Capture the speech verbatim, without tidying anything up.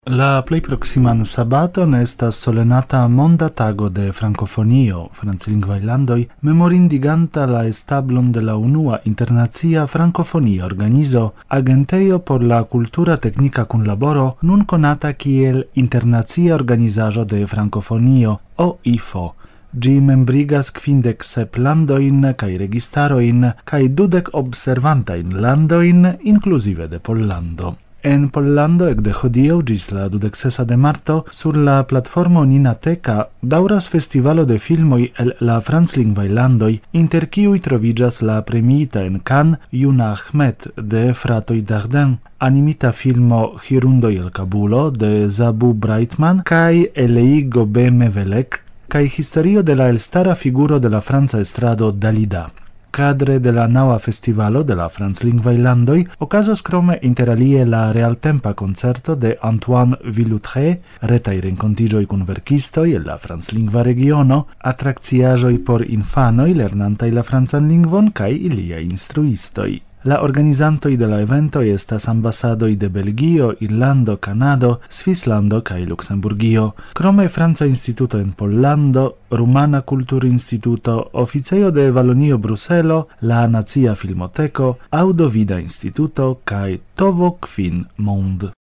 La plej proximan sabaton estas solenata Monda Tago de Francofonio, franclingvaj landoj, memorindiganta la establon de la unua internacia francofonia organizo, agentejo por la kultura teknika kunlaboro, nun konata kiel Internacia Organizaĵo de Francofonio, O I F O. Ĝi membrigas kvindek sep landojn kaj registarojn kaj dudek observantajn landojn, inkluzive de Pollando. En Pollando ekde hodiaŭ ĝis la dudek sesa de marto sur la platformo Ninateka daŭras festivalo de filmoj el la franclingvaj landoj, inter kiuj troviĝas la premiita en Cannes Juna Ahmed de fratoj Dardenne, animita filmo Hirundoj el Kabulo de Zabou Breitman kaj Elei Gobe-Mevelek kaj historio de la elstara figuro de la franca estrado Dalida. Cadre de la naŭa festivalo de la franclingvaj landoj okazos krome interalie la realtempa koncerto de Antoine Villutret, retaj renkontiĝoj kun verkistoj el la franclingva regiono, atrakciaĵoj por infanoj lernantaj la francan lingvon kaj iliaj instruistoj. La organizantoj de la eventoj estas ambasadoj de Belgio, Irlando, Kanado, Svislando kaj Luksemburgio. Krome Franca Instituto en Pollando, Rumana Kulturinstituto, Oficejo de Valonio Bruselo, la Nacia Filmoteko, Aŭdovida Instituto kaj Tovo Kvin Monde.